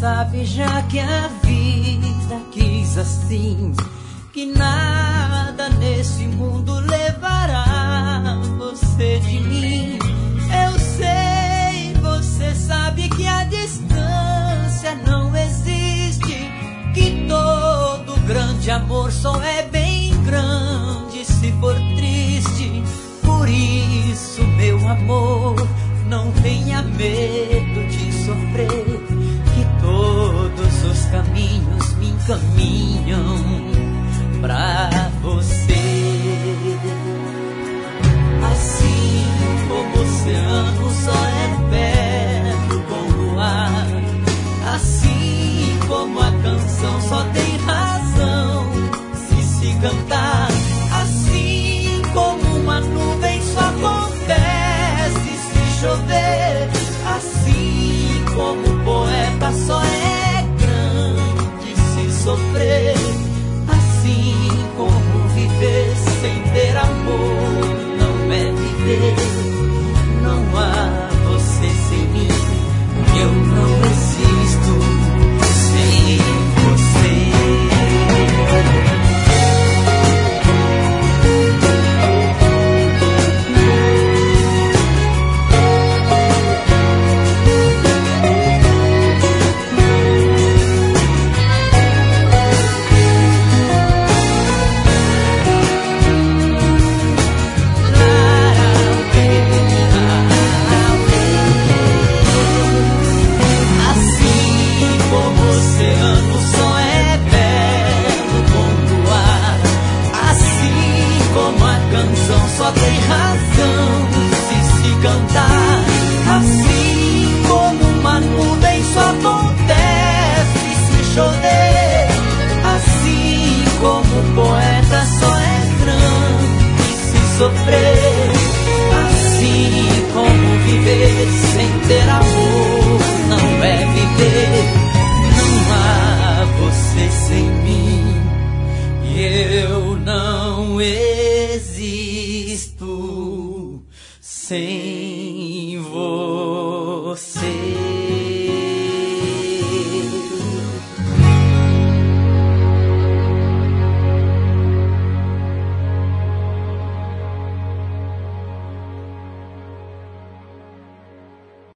sabe, já que a vida quis assim, que nada nesse mundo levará você de mim. Eu sei, você sabe que a distância não existe, que todo grande amor só é bem grande se for triste. Por isso, meu amor, não tenha medo de sofrer, que todos os caminhos me encaminham pra você. Assim como o oceano só é perto com o luar, assim como a canção só tem razão se cantar, assim como uma nuvem só acontece se chover, assim como o poeta só é grande se sofrer.